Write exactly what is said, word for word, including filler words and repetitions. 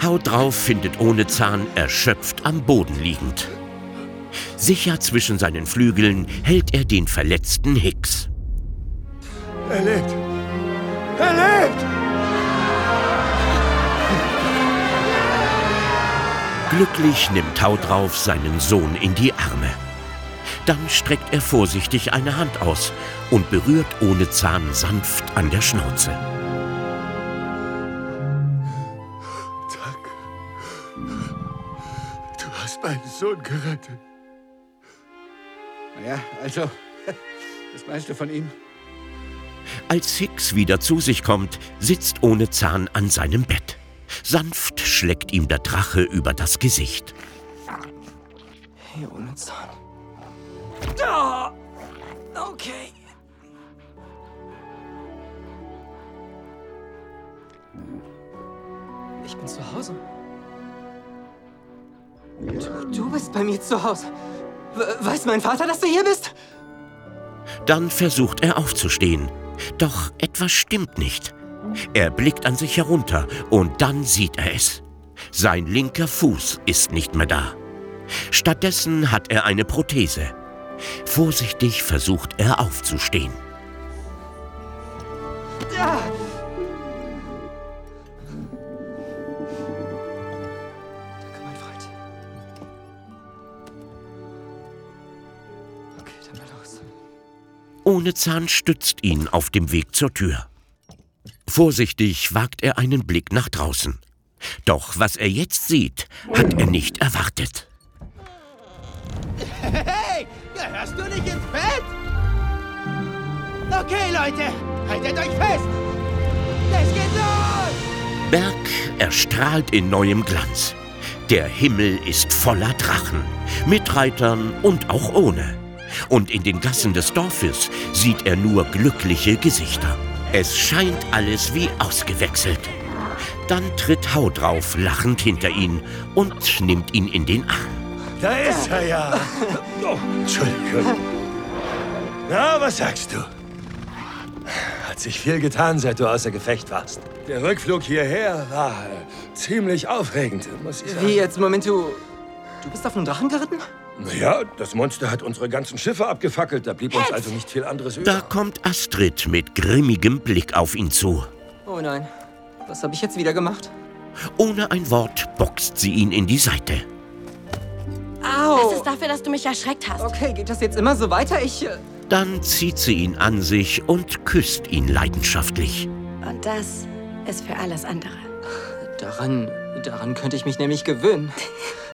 Haut drauf findet Ohnezahn erschöpft am Boden liegend. Sicher zwischen seinen Flügeln hält er den verletzten Hicks. Er lebt! Er lebt! Glücklich nimmt Haut drauf seinen Sohn in die Arme. Dann streckt er vorsichtig eine Hand aus und berührt Ohnezahn sanft an der Schnauze. Danke. Du hast meinen Sohn gerettet. Ja, also, was meinst du von ihm? Als Hicks wieder zu sich kommt, sitzt Ohnezahn an seinem Bett. Sanft schlägt ihm der Drache über das Gesicht. Hey, Ohnezahn. Oh, okay. Ich bin zu Hause. Du, du bist bei mir zu Hause. Weiß mein Vater, dass du hier bist? Dann versucht er aufzustehen. Doch etwas stimmt nicht. Er blickt an sich herunter und dann sieht er es. Sein linker Fuß ist nicht mehr da. Stattdessen hat er eine Prothese. Vorsichtig versucht er aufzustehen. Ja. Danke, mein Freund. Okay, dann mal los. Ohnezahn stützt ihn auf dem Weg zur Tür. Vorsichtig wagt er einen Blick nach draußen. Doch was er jetzt sieht, hat er nicht erwartet. Hey, gehörst du nicht ins Bett? Okay, Leute, haltet euch fest. Es geht los! Berg erstrahlt in neuem Glanz. Der Himmel ist voller Drachen, mit Reitern und auch ohne. Und in den Gassen des Dorfes sieht er nur glückliche Gesichter. Es scheint alles wie ausgewechselt. Dann tritt Haut drauf lachend hinter ihn und nimmt ihn in den Arm. Da ist er ja. Oh, Entschuldigung. Na, was sagst du? Hat sich viel getan, seit du außer Gefecht warst. Der Rückflug hierher war äh, ziemlich aufregend, muss ich sagen. Wie jetzt, Moment, du... Du bist auf einem Drachen geritten? Naja, das Monster hat unsere ganzen Schiffe abgefackelt. Da blieb uns also nicht viel anderes über. Da kommt Astrid mit grimmigem Blick auf ihn zu. Oh nein. Was habe ich jetzt wieder gemacht? Ohne ein Wort boxt sie ihn in die Seite. Au! Es ist dafür, dass du mich erschreckt hast. Okay, geht das jetzt immer so weiter? Ich... Äh Dann zieht sie ihn an sich und küsst ihn leidenschaftlich. Und das ist für alles andere. Daran... Daran könnte ich mich nämlich gewöhnen.